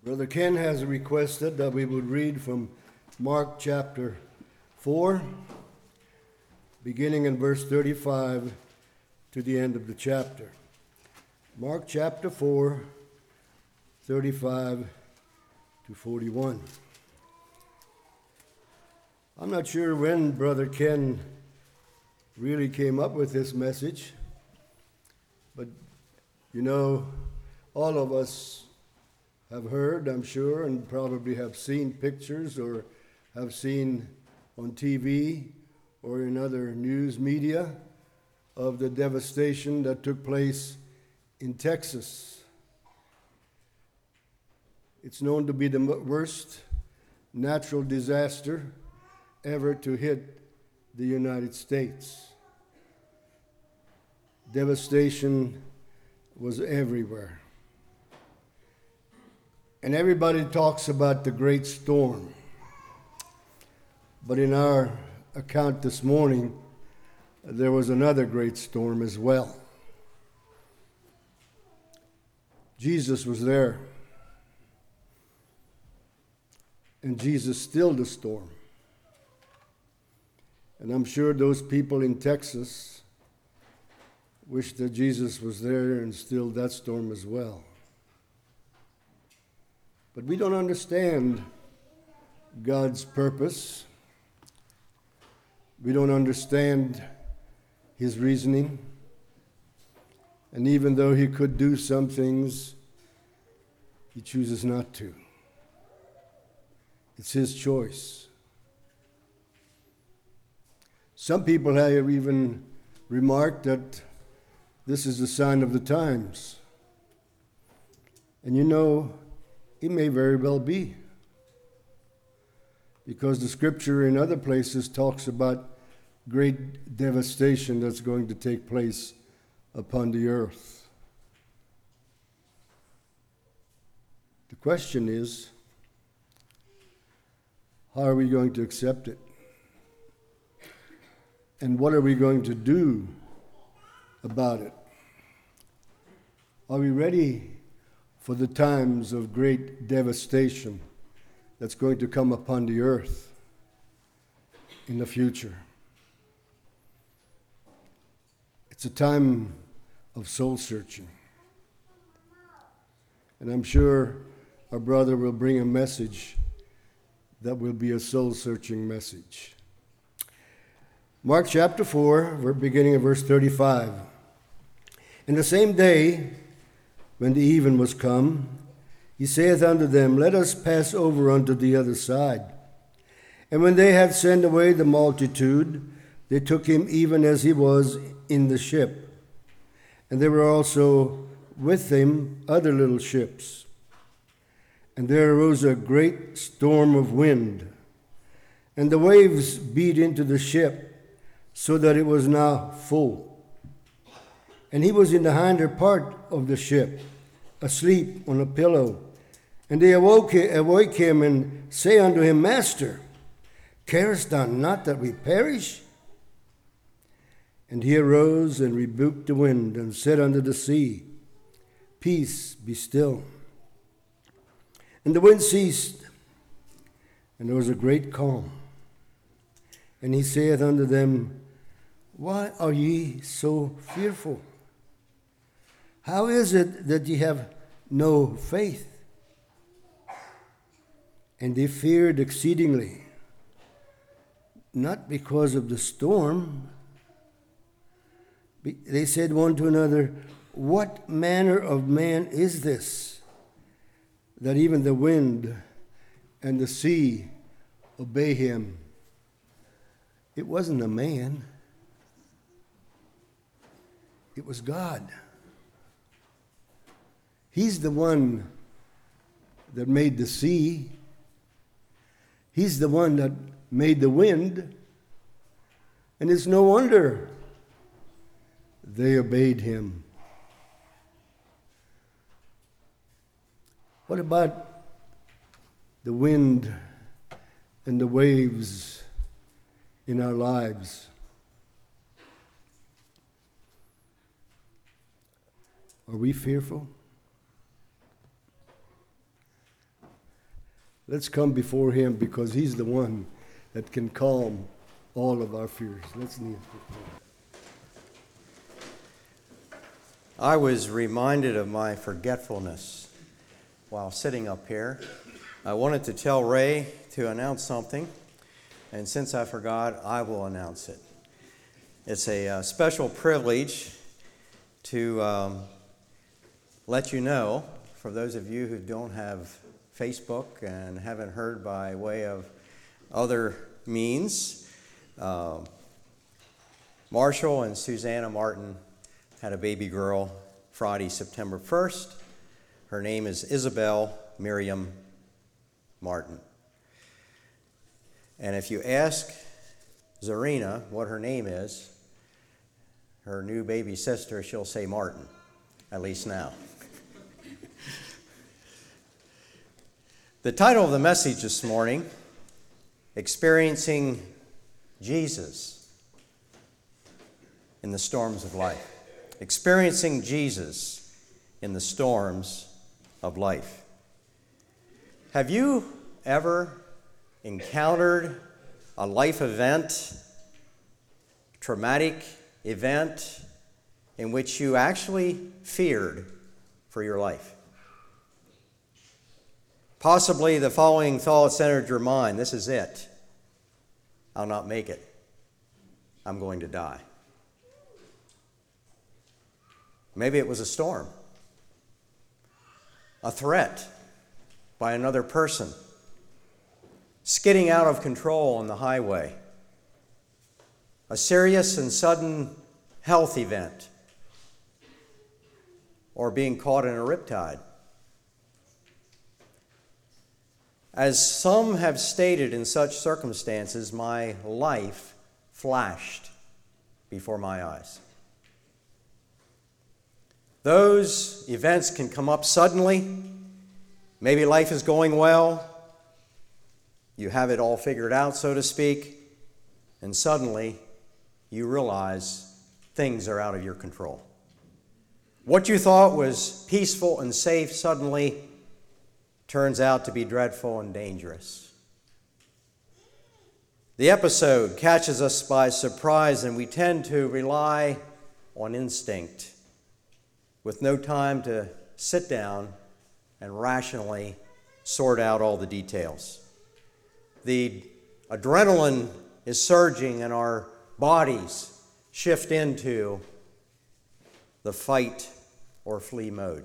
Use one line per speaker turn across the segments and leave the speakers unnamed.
Brother Ken has requested that we would read from Mark chapter 4, beginning in verse 35 to the end of the chapter. Mark chapter 4, 35 to 41. I'm not sure when Brother Ken really came up with this message, but you know, all of us have heard, I'm sure, and probably have seen pictures or have seen on TV or in other news media of the devastation that took place in Texas. It's known to be the worst natural disaster ever to hit the United States. Devastation was everywhere. And everybody talks about the great storm. But in our account this morning, there was another great storm as well. Jesus was there. And Jesus stilled the storm. And I'm sure those people in Texas wish that Jesus was there and stilled that storm as well. But we don't understand God's purpose. We don't understand His reasoning. And even though He could do some things, He chooses not to. It's His choice. Some people have even remarked that this is a sign of the times. And you know, it may very well be, because the scripture in other places talks about great devastation that's going to take place upon the earth. The question is, how are we going to accept it? And what are we going to do about it? Are we ready for the times of great devastation that's going to come upon the earth in the future? It's a time of soul searching. And I'm sure our brother will bring a message that will be a soul searching message. Mark chapter 4, we're beginning at verse 35. In the same day, when the even was come, he saith unto them, Let us pass over unto the other side. And when they had sent away the multitude, they took him even as he was in the ship. And there were also with him other little ships. And there arose a great storm of wind, and the waves beat into the ship, so that it was now full. And he was in the hinder part of the ship, asleep on a pillow. And they awake him and say unto him, Master, carest thou not that we perish? And he arose and rebuked the wind, and said unto the sea, Peace, be still. And the wind ceased, and there was a great calm. And he saith unto them, Why are ye so fearful? How is it that ye have no faith? And they feared exceedingly, not because of the storm. They said one to another, What manner of man is this, that even the wind and the sea obey him? It wasn't a man. It was God. He's the one that made the sea. He's the one that made the wind. And it's no wonder they obeyed him. What about the wind and the waves in our lives? Are we fearful? Let's come before him because he's the one that can calm all of our fears. Let's kneel.
I was reminded of my forgetfulness while sitting up here. I wanted to tell Ray to announce something, and since I forgot, I will announce it. It's a special privilege to let you know, for those of you who don't have Facebook and haven't heard by way of other means, Marshall and Susanna Martin had a baby girl Friday, September 1st. Her name is Isabel Miriam Martin. And if you ask Zarina what her name is, her new baby sister, she'll say Martin, at least now. The title of the message this morning, Experiencing Jesus in the Storms of Life. Experiencing Jesus in the storms of life. Have you ever encountered a life event, traumatic event, in which you actually feared for your life? Possibly the following thoughts entered your mind. This is it. I'll not make it. I'm going to die. Maybe it was a storm, a threat by another person, skidding out of control on the highway, a serious and sudden health event, or being caught in a riptide. As some have stated, in such circumstances, my life flashed before my eyes. Those events can come up suddenly. Maybe life is going well. You have it all figured out, so to speak, and suddenly you realize things are out of your control. What you thought was peaceful and safe suddenly turns out to be dreadful and dangerous. The episode catches us by surprise, and we tend to rely on instinct with no time to sit down and rationally sort out all the details. The adrenaline is surging and our bodies shift into the fight or flee mode.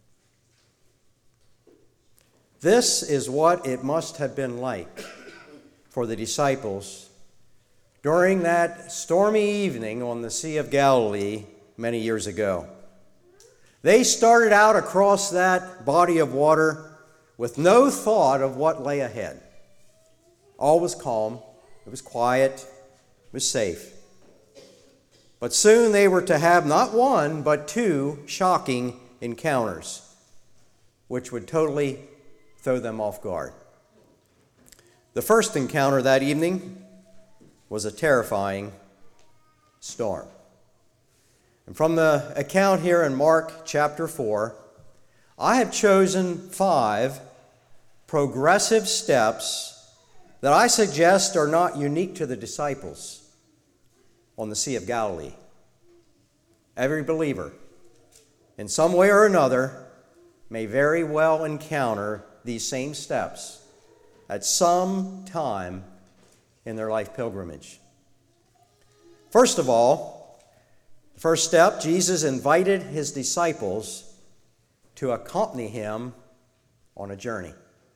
This is what it must have been like for the disciples during that stormy evening on the Sea of Galilee many years ago. They started out across that body of water with no thought of what lay ahead. All was calm, it was quiet, it was safe. But soon they were to have not one, but two shocking encounters, which would totally throw them off guard. The first encounter that evening was a terrifying storm. And from the account here in Mark chapter 4, I have chosen 5 progressive steps that I suggest are not unique to the disciples on the Sea of Galilee. Every believer, in some way or another, may very well encounter these same steps at some time in their life pilgrimage. First of all, the first step, Jesus invited his disciples to accompany him on a journey.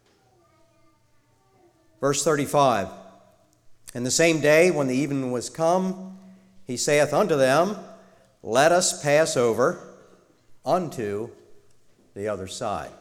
Verse 35, "And the same day when the evening was come, he saith unto them, Let us pass over unto the other side."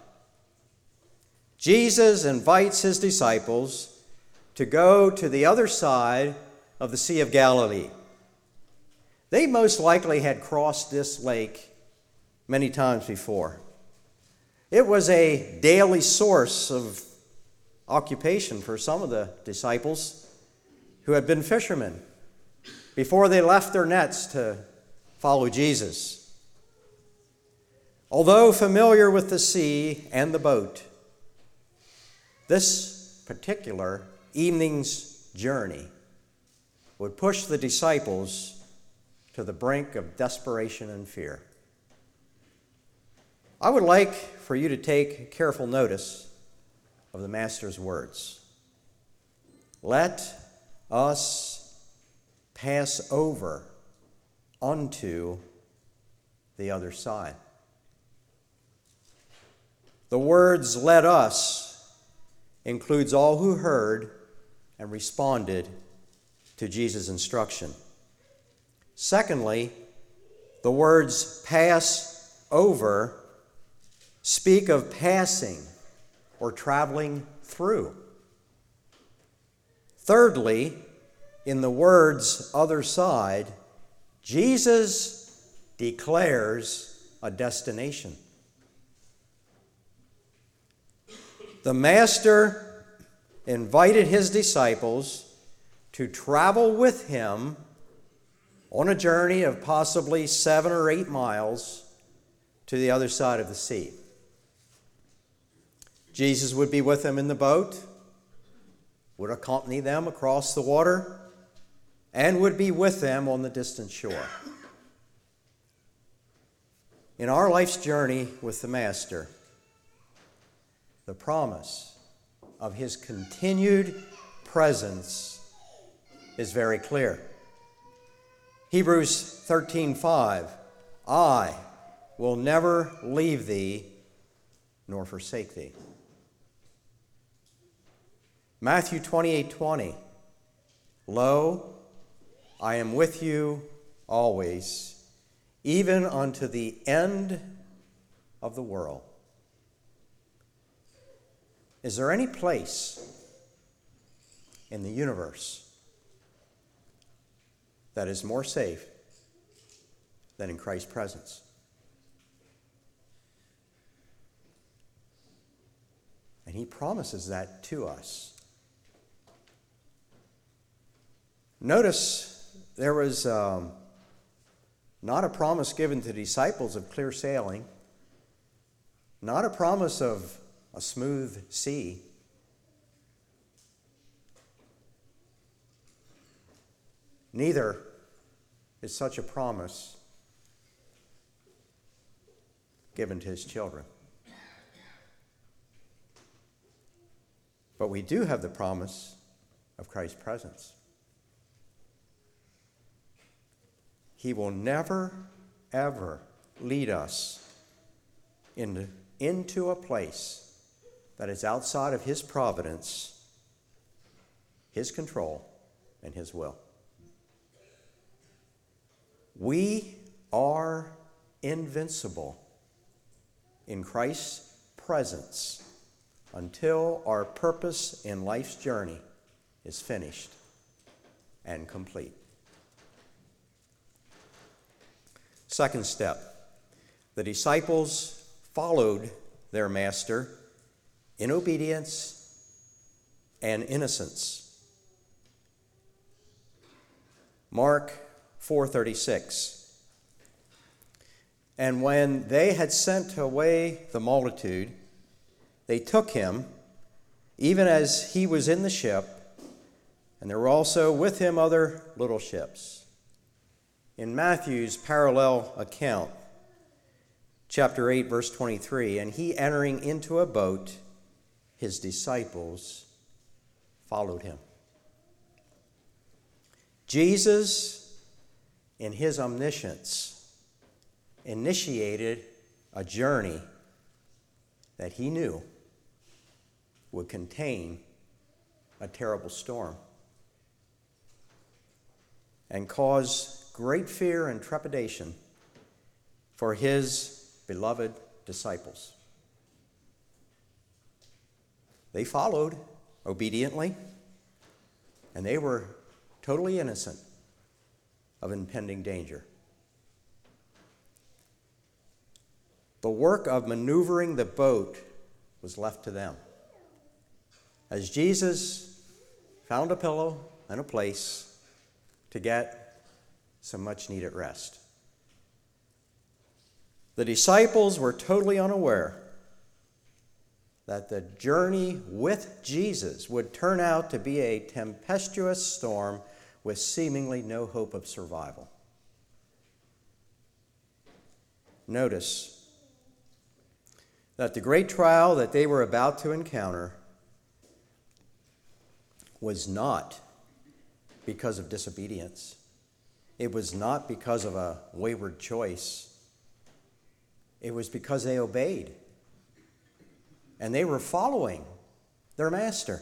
Jesus invites his disciples to go to the other side of the Sea of Galilee. They most likely had crossed this lake many times before. It was a daily source of occupation for some of the disciples who had been fishermen before they left their nets to follow Jesus. Although familiar with the sea and the boat, this particular evening's journey would push the disciples to the brink of desperation and fear. I would like for you to take careful notice of the Master's words. Let us pass over unto the other side. The words "let us" includes all who heard and responded to Jesus' instruction. Secondly, the words "pass over" speak of passing or traveling through. Thirdly, in the words "other side," Jesus declares a destination. The Master invited his disciples to travel with him on a journey of possibly 7 or 8 miles to the other side of the sea. Jesus would be with them in the boat, would accompany them across the water, and would be with them on the distant shore. In our life's journey with the Master, the promise of his continued presence is very clear. Hebrews 13:5, I will never leave thee nor forsake thee. Matthew 28:20, lo, I am with you always, even unto the end of the world. Is there any place in the universe that is more safe than in Christ's presence? And he promises that to us. Notice there was not a promise given to the disciples of clear sailing, not a promise of a smooth sea. Neither is such a promise given to his children. But we do have the promise of Christ's presence. He will never, ever lead us into a place that is outside of his providence, his control, and his will. We are invincible in Christ's presence until our purpose in life's journey is finished and complete. Second step, the disciples followed their Master in obedience and innocence. Mark 4:36. And when they had sent away the multitude, they took him, even as he was in the ship, and there were also with him other little ships. In Matthew's parallel account, chapter 8, verse 23, and he entering into a boat, his disciples followed him. Jesus, in his omniscience, initiated a journey that he knew would contain a terrible storm and cause great fear and trepidation for his beloved disciples. They followed obediently, and they were totally innocent of impending danger. The work of maneuvering the boat was left to them, as Jesus found a pillow and a place to get some much-needed rest. The disciples were totally unaware that the journey with Jesus would turn out to be a tempestuous storm with seemingly no hope of survival. Notice that the great trial that they were about to encounter was not because of disobedience. It was not because of a wayward choice. It was because they obeyed. And they were following their master.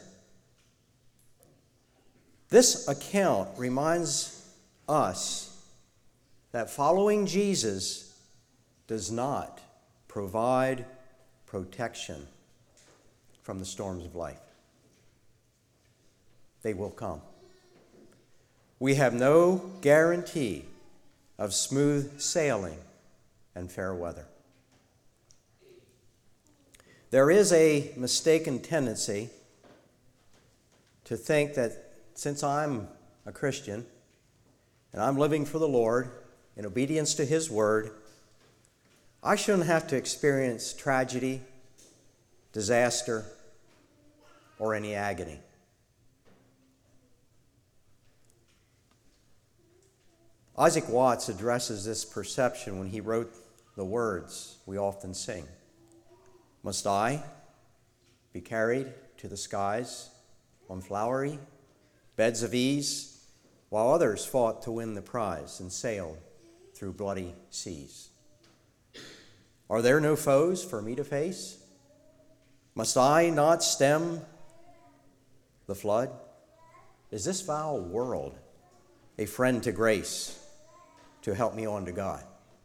This account reminds us that following Jesus does not provide protection from the storms of life. They will come. We have no guarantee of smooth sailing and fair weather. There is a mistaken tendency to think that since I'm a Christian and I'm living for the Lord in obedience to His word, I shouldn't have to experience tragedy, disaster, or any agony. Isaac Watts addresses this perception when he wrote the words we often sing. Must I be carried to the skies on flowery beds of ease, while others fought to win the prize and sailed through bloody seas? Are there no foes for me to face? Must I not stem the flood? Is this foul world a friend to grace to help me on to God?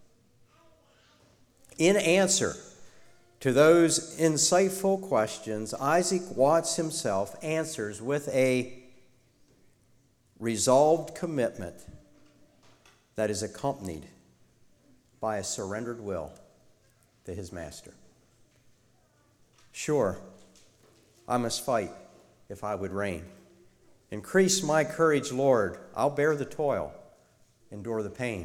In answer to those insightful questions, Isaac Watts himself answers with a resolved commitment that is accompanied by a surrendered will to his master. Sure, I must fight if I would reign. Increase my courage, Lord. I'll bear the toil, endure the pain.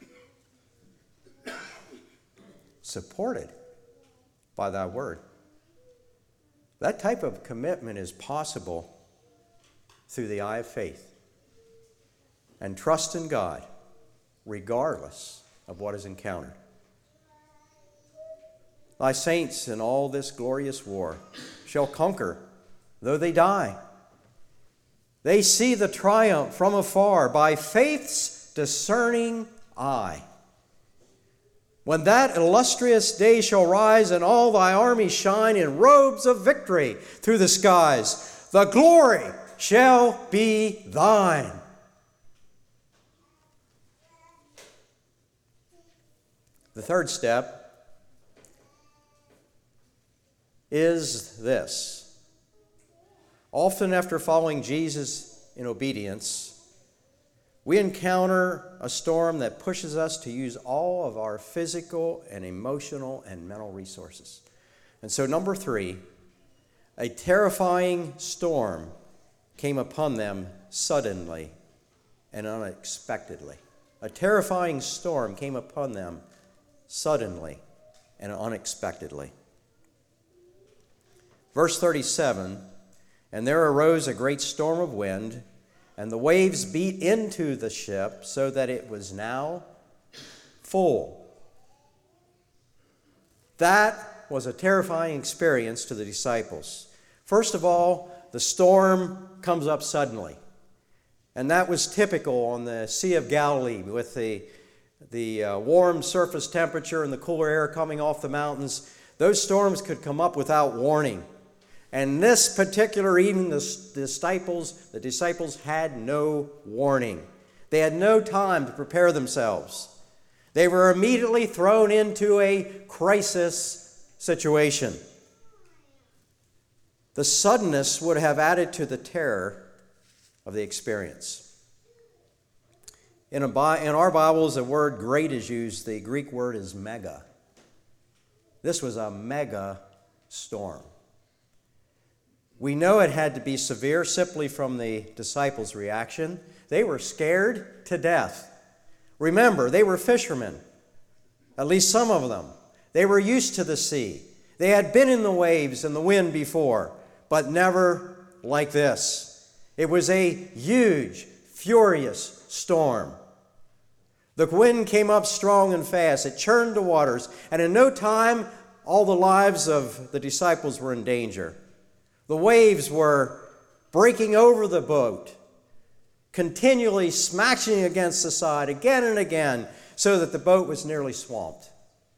Supported by thy word. That type of commitment is possible through the eye of faith and trust in God, regardless of what is encountered. Thy saints in all this glorious war shall conquer, though they die. They see the triumph from afar by faith's discerning eye. When that illustrious day shall rise and all thy armies shine in robes of victory through the skies, the glory shall be thine. The third step is this. Often after following Jesus in obedience, we encounter a storm that pushes us to use all of our physical and emotional and mental resources. And so, number 3, a terrifying storm came upon them suddenly and unexpectedly. A terrifying storm came upon them suddenly and unexpectedly. Verse 37, and there arose a great storm of wind, and the waves beat into the ship so that it was now full. That was a terrifying experience to the disciples. First of all, the storm comes up suddenly. And that was typical on the Sea of Galilee with the warm surface temperature and the cooler air coming off the mountains. Those storms could come up without warning. And this particular evening, the disciples had no warning. They had no time to prepare themselves. They were immediately thrown into a crisis situation. The suddenness would have added to the terror of the experience. In our Bibles, the word great is used. The Greek word is mega. This was a mega storm. We know it had to be severe simply from the disciples' reaction. They were scared to death. Remember, they were fishermen, at least some of them. They were used to the sea. They had been in the waves and the wind before, but never like this. It was a huge, furious storm. The wind came up strong and fast. It churned the waters, and in no time, all the lives of the disciples were in danger. The waves were breaking over the boat, continually smashing against the side again and again, so that the boat was nearly swamped.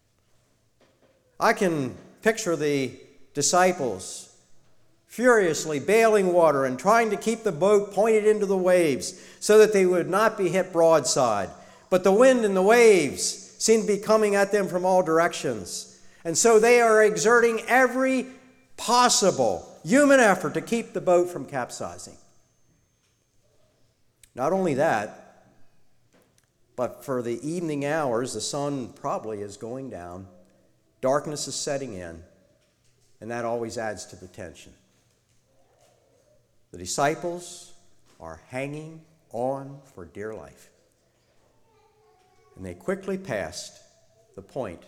I can picture the disciples furiously bailing water and trying to keep the boat pointed into the waves so that they would not be hit broadside. But the wind and the waves seem to be coming at them from all directions. And so they are exerting every possible human effort to keep the boat from capsizing. Not only that, but for the evening hours, the sun probably is going down. Darkness is setting in, and that always adds to the tension. The disciples are hanging on for dear life. And they quickly passed the point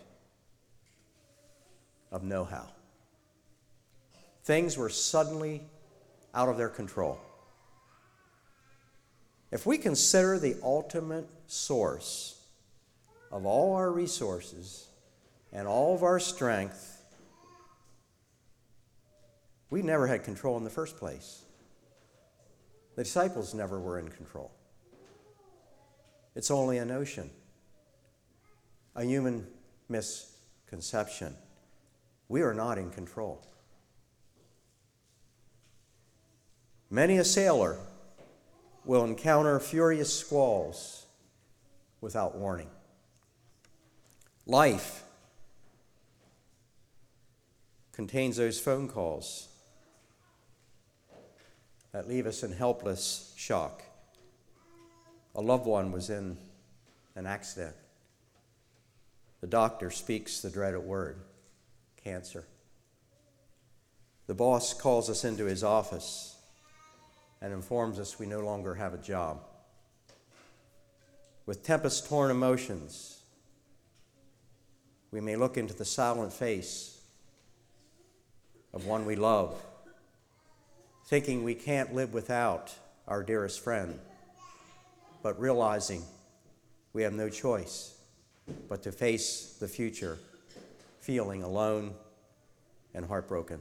of no how. Things were suddenly out of their control. If we consider the ultimate source of all our resources and all of our strength, we never had control in the first place. The disciples never were in control. It's only a notion, a human misconception. We are not in control. Many a sailor will encounter furious squalls without warning. Life contains those phone calls that leave us in helpless shock. A loved one was in an accident. The doctor speaks the dreaded word, cancer. The boss calls us into his office and informs us we no longer have a job. With tempest-torn emotions, we may look into the silent face of one we love, thinking we can't live without our dearest friend, but realizing we have no choice but to face the future, feeling alone and heartbroken.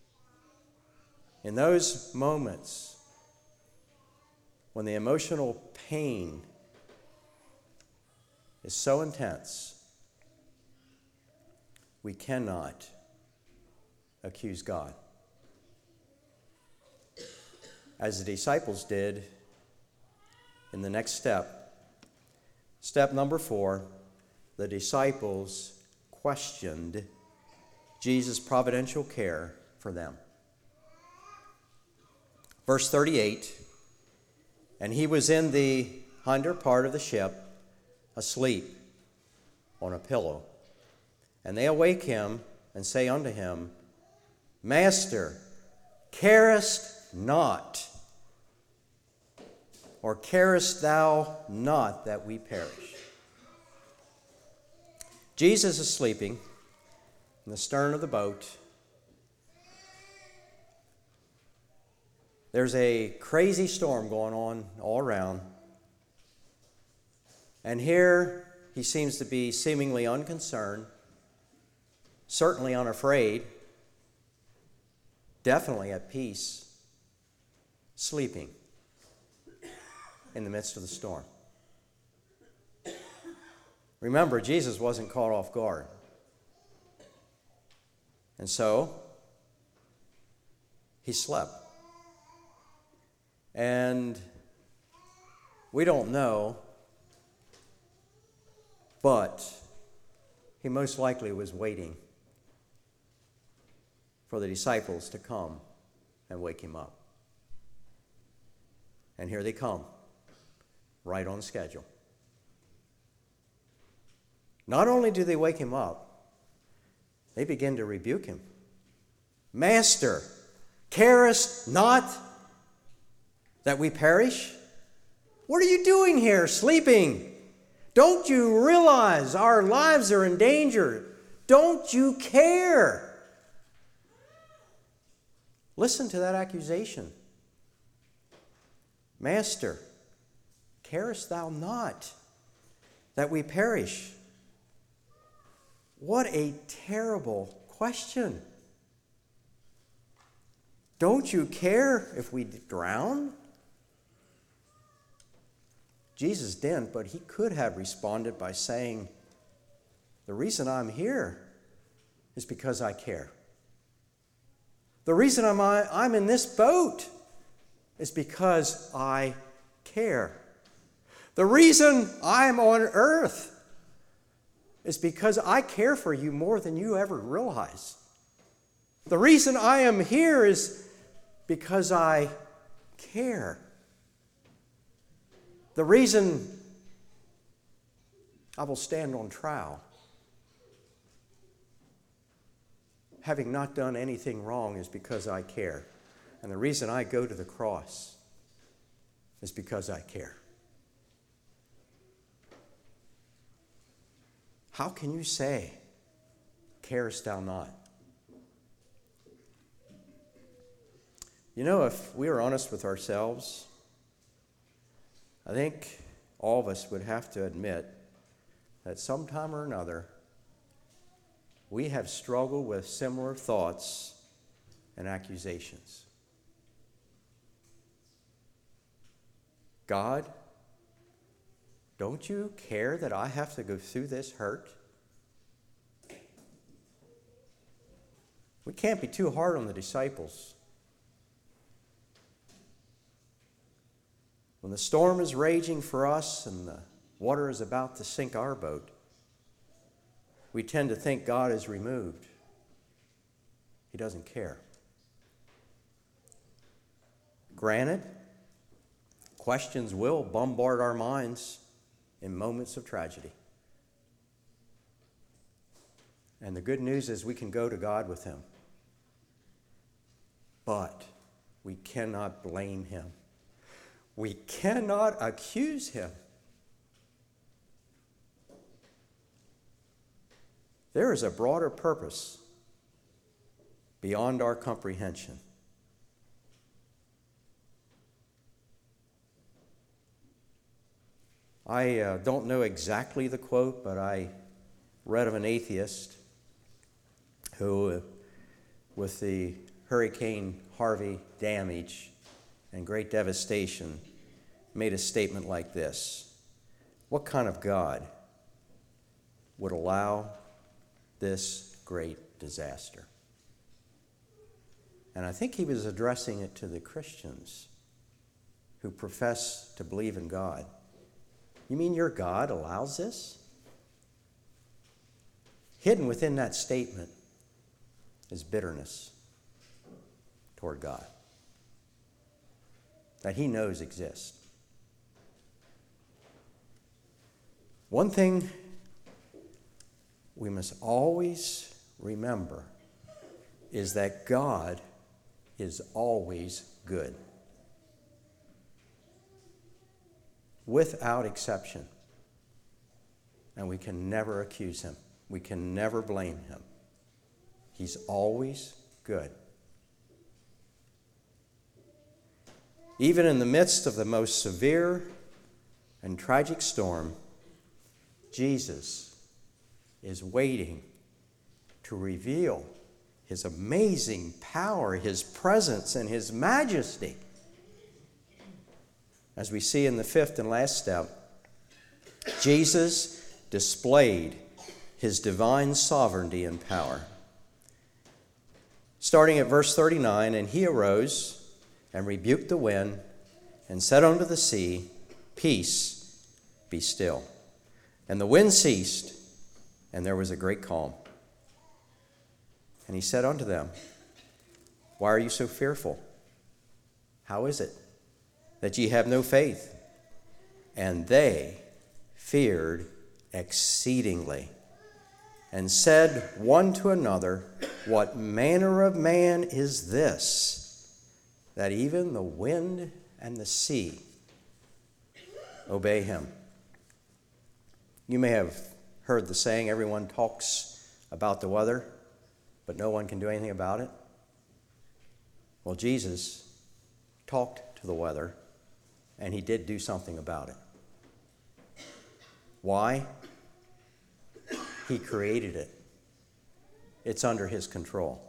In those moments, when the emotional pain is so intense, we cannot accuse God. As the disciples did in the next step, step number 4, the disciples questioned Jesus' providential care for them. Verse 38, and he was in the hinder part of the ship, asleep on a pillow. And they awake him and say unto him, Master, carest not, or carest thou not that we perish? Jesus is sleeping in the stern of the boat. There's a crazy storm going on all around. And here he seems to be seemingly unconcerned, certainly unafraid, definitely at peace, sleeping in the midst of the storm. Remember, Jesus wasn't caught off guard. And so, he slept. And we don't know, but he most likely was waiting for the disciples to come and wake him up. And here they come, right on schedule. Not only do they wake him up, they begin to rebuke him. Master, carest not that we perish? What are you doing here, sleeping? Don't you realize our lives are in danger? Don't you care Listen to that accusation. Master, carest thou not that we perish? What a terrible question. Don't you care if we drown? Jesus didn't, but he could have responded by saying, the reason I'm here is because I care. The reason I'm in this boat is because I care. The reason I'm on earth is because I care for you more than you ever realize. The reason I am here is because I care. The reason I will stand on trial, having not done anything wrong, is because I care. And the reason I go to the cross is because I care. How can you say, carest thou not? You know, if we are honest with ourselves, I think all of us would have to admit that sometime or another we have struggled with similar thoughts and accusations. God, don't you care that I have to go through this hurt? We can't be too hard on the disciples. When the storm is raging for us and the water is about to sink our boat, we tend to think God is removed. He doesn't care. Granted, questions will bombard our minds in moments of tragedy. And the good news is we can go to God with them. But we cannot blame him. We cannot accuse him. There is a broader purpose beyond our comprehension. I don't know exactly the quote, but I read of an atheist who, with the Hurricane Harvey damage and great devastation, made a statement like this: what kind of God would allow this great disaster? And I think he was addressing it to the Christians who profess to believe in God. You mean your God allows this? Hidden within that statement is bitterness toward God that he knows exists. One thing we must always remember is that God is always good, without exception. And we can never accuse him. We can never blame him. He's always good. Even in the midst of the most severe and tragic storm, Jesus is waiting to reveal his amazing power, his presence, and his majesty. As we see in the fifth and last step, Jesus displayed his divine sovereignty and power. Starting at verse 39, and he arose and rebuked the wind and said unto the sea, Peace, be still. And the wind ceased, and there was a great calm. And he said unto them, Why are you so fearful? How is it that ye have no faith? And they feared exceedingly, and said one to another, What manner of man is this, that even the wind and the sea obey him? You may have heard the saying, everyone talks about the weather, but no one can do anything about it. Well, Jesus talked to the weather, and he did do something about it. Why? He created it. It's under his control.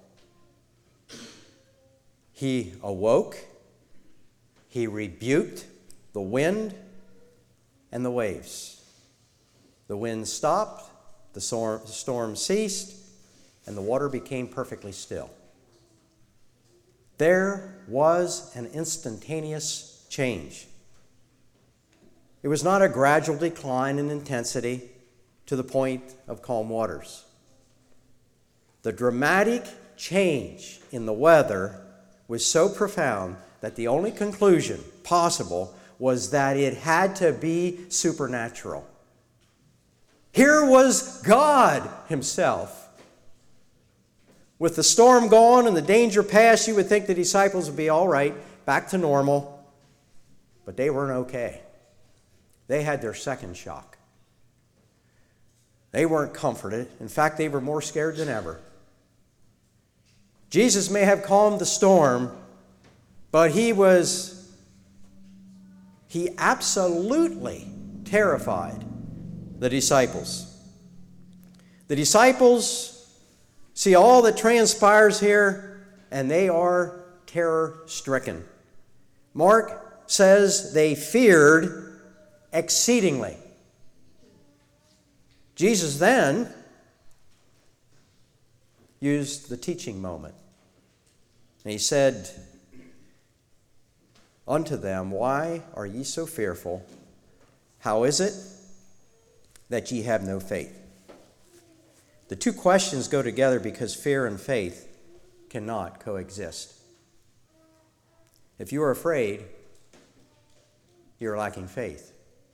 He awoke, he rebuked the wind and the waves. The wind stopped, the storm ceased, and the water became perfectly still. There was an instantaneous change. It was not a gradual decline in intensity to the point of calm waters. The dramatic change in the weather was so profound that the only conclusion possible was that it had to be supernatural. Here was God himself. With the storm gone and the danger past, you would think the disciples would be all right, back to normal. But they weren't okay. They had their second shock. They weren't comforted. In fact, they were more scared than ever. Jesus may have calmed the storm, but he absolutely terrified the disciples. The disciples see all that transpires here, and they are terror-stricken. Mark says they feared exceedingly. Jesus then used the teaching moment. And he said unto them, Why are ye so fearful? How is it that ye have no faith? The two questions go together because fear and faith cannot coexist. If you are afraid, you're lacking faith.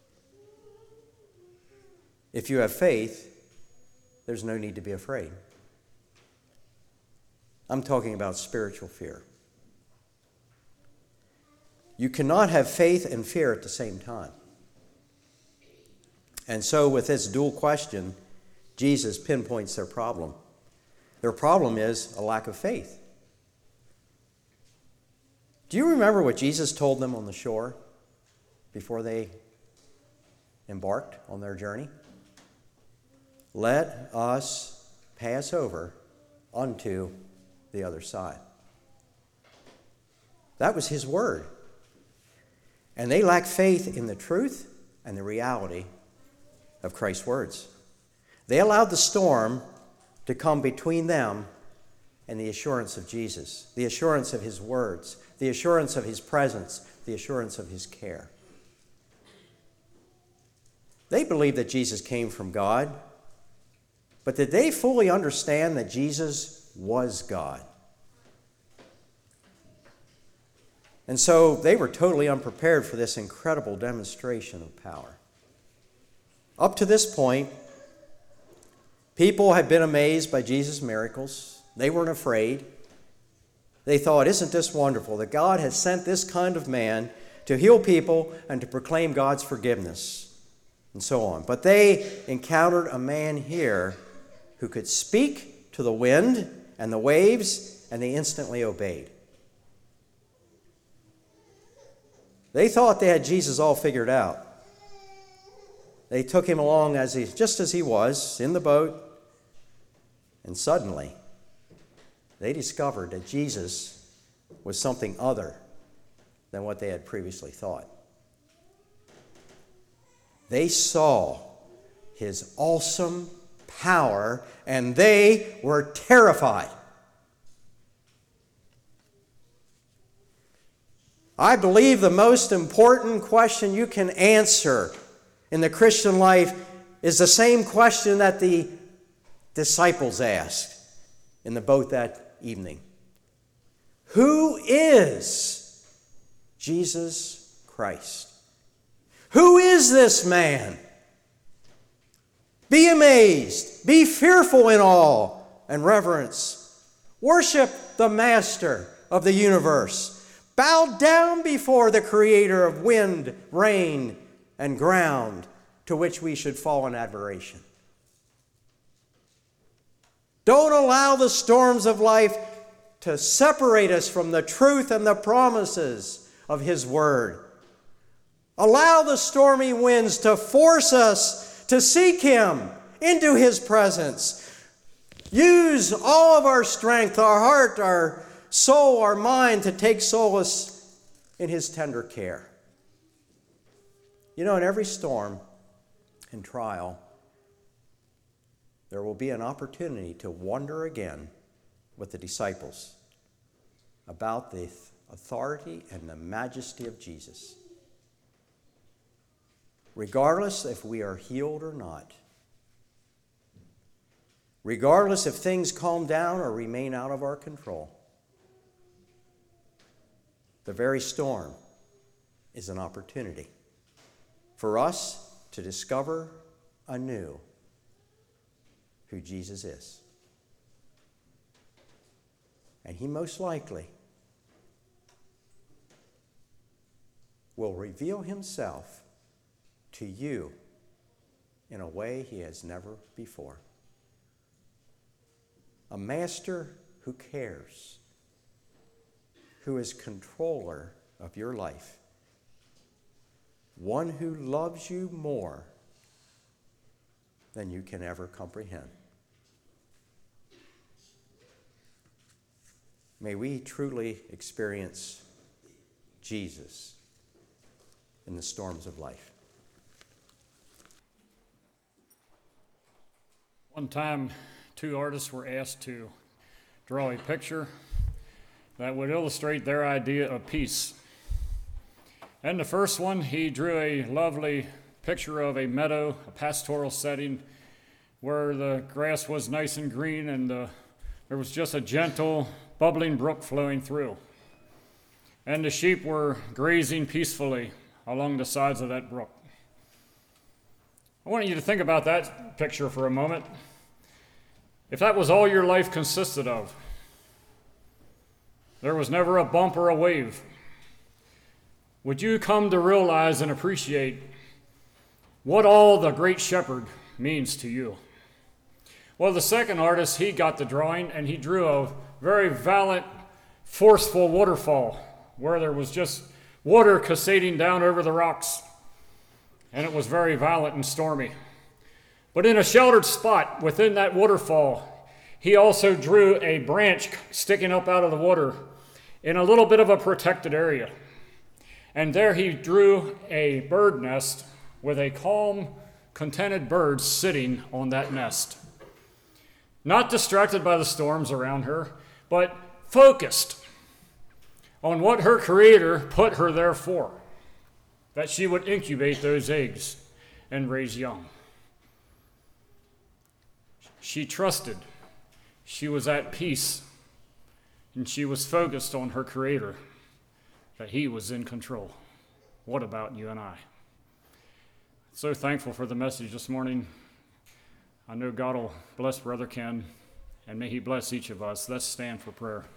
If you have faith, there's no need to be afraid. I'm talking about spiritual fear. You cannot have faith and fear at the same time. And so with this dual question, Jesus pinpoints their problem. Their problem is a lack of faith. Do you remember what Jesus told them on the shore before they embarked on their journey? Let us pass over unto the other side. That was his word. And they lacked faith in the truth and the reality of Christ's words. They allowed the storm to come between them and the assurance of Jesus, the assurance of his words, the assurance of his presence, the assurance of his care. They believed that Jesus came from God, but did they fully understand that Jesus was God? And so they were totally unprepared for this incredible demonstration of power. Up to this point, people had been amazed by Jesus' miracles. They weren't afraid. They thought, isn't this wonderful that God has sent this kind of man to heal people and to proclaim God's forgiveness, and so on. But they encountered a man here who could speak to the wind and the waves, and they instantly obeyed. They thought they had Jesus all figured out. They took him along just as he was, in the boat, and suddenly they discovered that Jesus was something other than what they had previously thought. They saw his awesome power, and they were terrified. I believe the most important question you can answer in the Christian life is the same question that the disciples asked in the boat that evening. Who is Jesus Christ? Who is this man? Be amazed, be fearful in awe and reverence. Worship the Master of the universe. Bow down before the Creator of wind, rain, and ground, to which we should fall in admiration. Don't allow the storms of life to separate us from the truth and the promises of His Word. Allow the stormy winds to force us to seek Him into His presence. Use all of our strength, our heart, our soul, our mind to take solace in His tender care. You know, in every storm and trial, there will be an opportunity to wonder again with the disciples about the authority and the majesty of Jesus. Regardless if we are healed or not, regardless if things calm down or remain out of our control, the very storm is an opportunity for us to discover anew who Jesus is. And He most likely will reveal Himself to you in a way He has never before. A master who cares, who is controller of your life, one who loves you more than you can ever comprehend. May we truly experience Jesus in the storms of life.
One time, two artists were asked to draw a picture that would illustrate their idea of peace. And the first one, he drew a lovely picture of a meadow, a pastoral setting, where the grass was nice and green and there was just a gentle, bubbling brook flowing through. And the sheep were grazing peacefully along the sides of that brook. I want you to think about that picture for a moment. If that was all your life consisted of, there was never a bump or a wave, would you come to realize and appreciate what all the great shepherd means to you? Well, the second artist, he got the drawing and he drew a very violent, forceful waterfall where there was just water cascading down over the rocks. And it was very violent and stormy. But in a sheltered spot within that waterfall, he also drew a branch sticking up out of the water in a little bit of a protected area. And there he drew a bird nest with a calm, contented bird sitting on that nest. Not distracted by the storms around her, but focused on what her Creator put her there for, that she would incubate those eggs and raise young. She trusted, she was at peace, and she was focused on her Creator, that He was in control. What about you and I? So thankful for the message this morning. I know God will bless Brother Ken, and may He bless each of us. Let's stand for prayer.